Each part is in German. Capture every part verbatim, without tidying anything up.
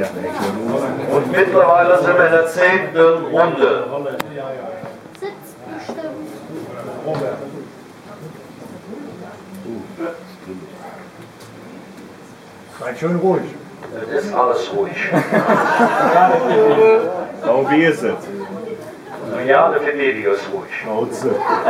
Und mittlerweile sind wir in der zehnten Runde. Sitzt bestimmt. Seid schön ruhig. Es ist alles ruhig. Oh, wie ist es? Ja, der Venediger ist ruhig. Hause.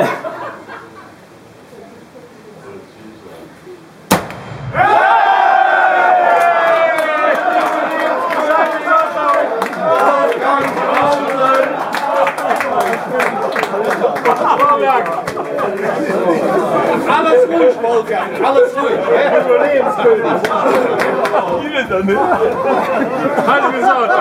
Alles ruhig, Wolfgang, alles ruhig. Überlebenskönig. Hier ist er nicht. Hat er gesagt.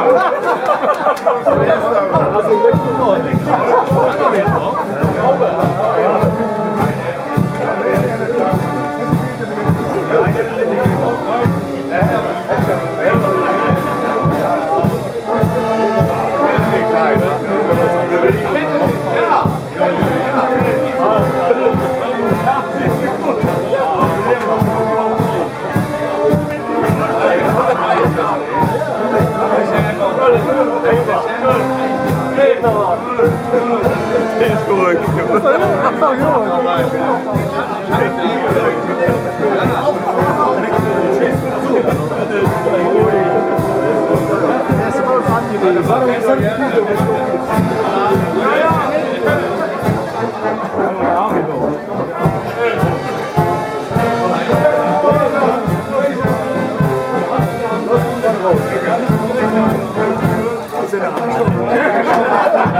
Ist gut. Das ist voll angenehm.